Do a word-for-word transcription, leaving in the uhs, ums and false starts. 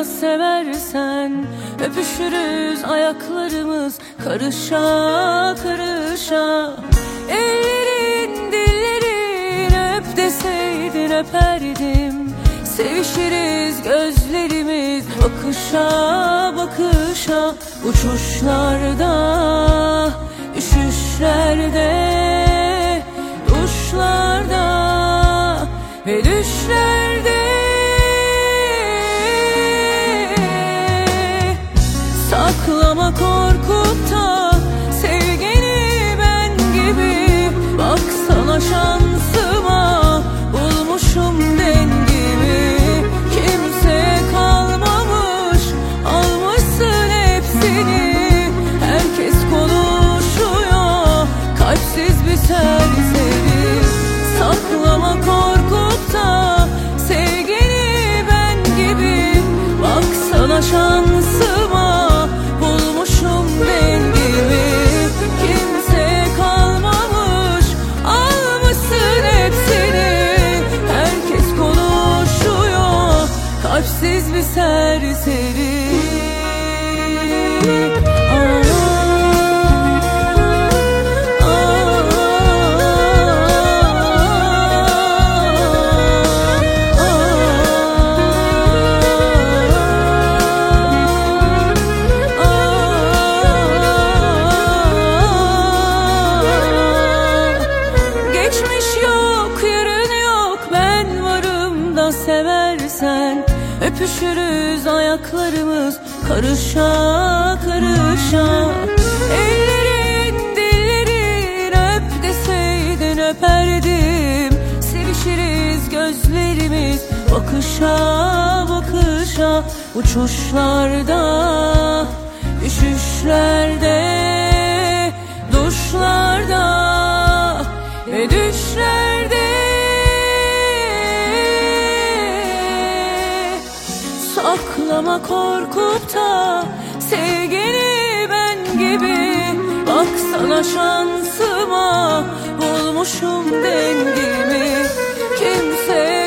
varımda seversen, öpüşürüz ayaklarımız karışa karışa. Ellerin dillerin öp deseydin öperdim. Sevişiriz gözlerimiz bakışa bakışa. Uçuşlarda, üşüşlerde, duşlarda ve düşlerde. Saklama korkup da sevgini ben gibi. Baksana şansıma, bulmuşum dengimi. Kimseye kalmamış, almışsın hepsini. Herkes konuşuyor, kalpsiz bir serseri. Saklama korkup da sevgini ben gibi. Baksana şansıma, bulmuşum dengimi. Kimseye kalmamış, almışsın hepsini. Herkes konuşuyor, kalpsiz bir serseri. Seversen, öpüşürüz ayaklarımız karışa karışa. Ellerin dillerin öp deseydin öperdim. Sevişiriz gözlerimiz bakışa bakışa. Uçuşlarda, üşüşlerde, duşlarda ve düşlerde. Saklama korkup da sevgini ben gibi. Baksana şansıma, bulmuşum dengimi. Kimseye